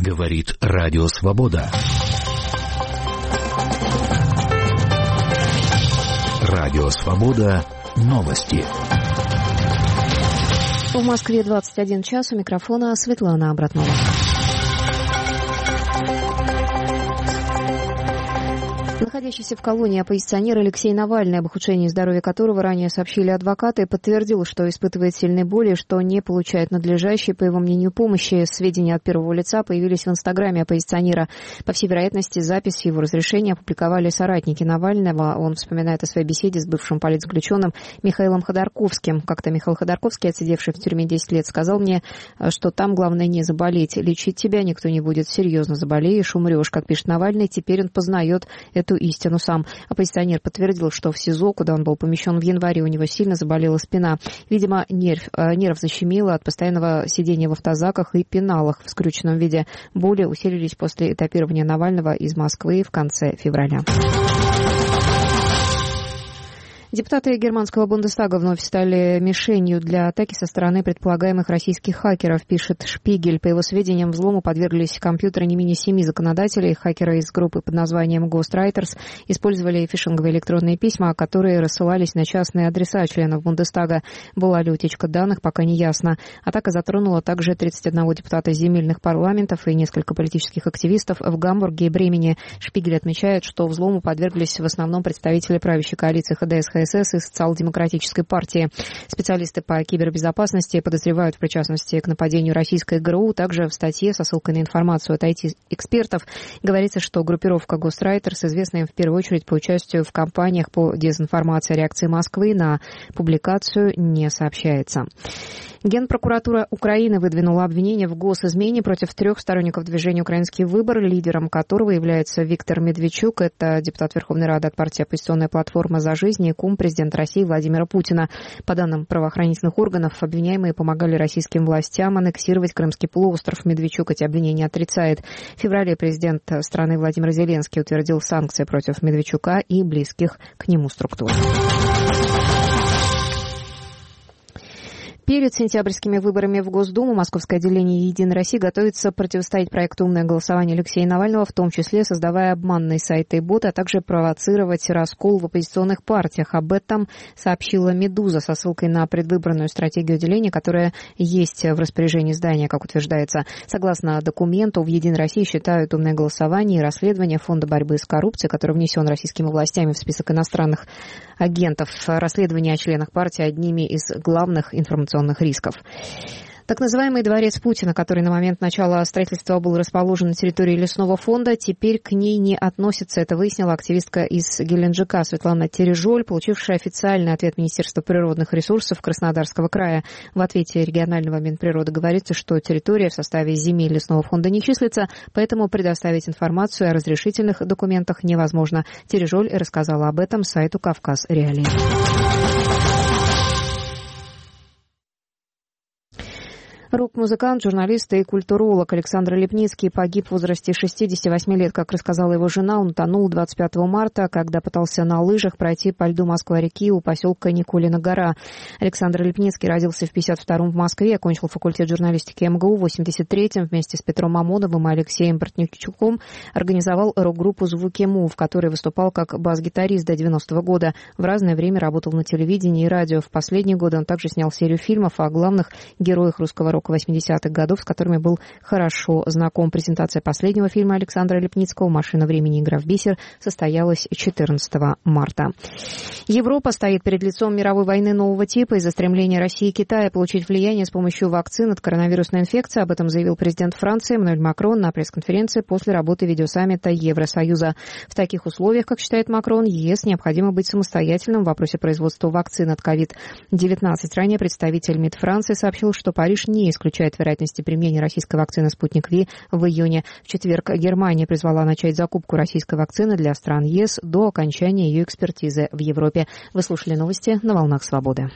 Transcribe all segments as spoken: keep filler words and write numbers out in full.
Говорит Радио Свобода. Радио Свобода. Новости. В Москве двадцать один час. У микрофона Светлана Абратнова. Находящийся в колонии оппозиционер Алексей Навальный, об ухудшении здоровья которого ранее сообщили адвокаты, подтвердил, что испытывает сильные боли, что не получает надлежащей, по его мнению, помощи. Сведения от первого лица появились в инстаграме оппозиционера. По всей вероятности, запись его разрешения опубликовали соратники Навального. Он вспоминает о своей беседе с бывшим политзаключенным Михаилом Ходорковским. Как-то Михаил Ходорковский, отсидевший в тюрьме десять лет, сказал мне, что там главное не заболеть. Лечить тебя никто не будет. Серьезно заболеешь, умрешь. Как пишет Навальный, теперь он познает эту истину сам. Оппозиционер подтвердил, что в СИЗО, куда он был помещен в январе, у него сильно заболела спина. Видимо, нерв, нерв защемило от постоянного сидения в автозаках и пеналах в скрюченном виде. Боли усилились после этапирования Навального из Москвы в конце февраля. Депутаты германского Бундестага вновь стали мишенью для атаки со стороны предполагаемых российских хакеров, пишет Шпигель. По его сведениям, взлому подверглись компьютеры не менее семи законодателей. Хакеры из группы под названием Ghostwriters использовали фишинговые электронные письма, которые рассылались на частные адреса членов Бундестага. Была ли утечка данных, пока не ясно. Атака затронула также тридцать одного депутата земельных парламентов и несколько политических активистов в Гамбурге и Бремени. Шпигель отмечает, что взлому подверглись в основном представители правящей коалиции ХДС ХСС и Социал-демократической партии. Специалисты по кибербезопасности подозревают в причастности к нападению российской ГРУ. Также в статье со ссылкой на информацию от ай ти-экспертов говорится, что группировка Ghostwriters известна им в первую очередь по участию в кампаниях по дезинформации. Реакции Москвы на публикацию не сообщается. Генпрокуратура Украины выдвинула обвинение в госизмене против трех сторонников движения «Украинский выбор», лидером которого является Виктор Медведчук. Это депутат Верховной Рады от партии «Оппозиционная платформа за жизнь» и кум президента России Владимира Путина. По данным правоохранительных органов, обвиняемые помогали российским властям аннексировать Крымский полуостров. Медведчук эти обвинения отрицает. В феврале президент страны Владимир Зеленский утвердил санкции против Медведчука и близких к нему структур. Перед сентябрьскими выборами в Госдуму Московское отделение «Единой России» готовится противостоять проекту «Умное голосование» Алексея Навального, в том числе создавая обманные сайты и боты, а также провоцировать раскол в оппозиционных партиях. Об этом сообщила «Медуза» со ссылкой на предвыборную стратегию отделения, которая есть в распоряжении издания, как утверждается. Согласно документу, в «Единой России» считают умное голосование и расследование Фонда борьбы с коррупцией, который внесен российскими властями в список иностранных агентов, расследование о членах партии одними из главных информационных рисков. Так называемый дворец Путина, который на момент начала строительства был расположен на территории лесного фонда, теперь к ней не относится. Это выяснила активистка из Геленджика Светлана Тережоль, получившая официальный ответ Министерства природных ресурсов Краснодарского края. В ответе регионального Минприроды говорится, что территория в составе земель лесного фонда не числится, поэтому предоставить информацию о разрешительных документах невозможно. Тережоль рассказала об этом сайту «Кавказ Реалии». Рок-музыкант, журналист и культуролог Александр Лепницкий погиб в возрасте шестидесяти восьми лет. Как рассказала его жена, он утонул двадцать пятого марта, когда пытался на лыжах пройти по льду Москва-реки у поселка Никулина гора. Александр Лепницкий родился в пятьдесят втором в Москве, окончил факультет журналистики эм гэ у в восемьдесят третьем. Вместе с Петром Мамоновым и Алексеем Бортничуком организовал рок-группу «Звуки Му», в которой выступал как бас-гитарист до девяностого года. В разное время работал на телевидении и радио. В последние годы он также снял серию фильмов о главных героях русского рока восьмидесятых годов, с которыми был хорошо знаком. Презентация последнего фильма Александра Лепницкого «Машина времени. Игра в бисер» состоялась четырнадцатого марта. Европа стоит перед лицом мировой войны нового типа из-за стремления России и Китая получить влияние с помощью вакцин от коронавирусной инфекции. Об этом заявил президент Франции Эммануэль Макрон на пресс-конференции после работы видеосаммита Евросоюза. В таких условиях, как считает Макрон, ЕС необходимо быть самостоятельным в вопросе производства вакцин от ковид девятнадцать. Ранее представитель МИД Франции сообщил, что Париж не исключает вероятности применения российской вакцины «Спутник Ви» в июне. В четверг Германия призвала начать закупку российской вакцины для стран ЕС до окончания ее экспертизы в Европе. Вы слушали новости на «Волнах Свободы».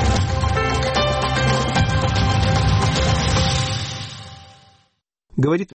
Говорит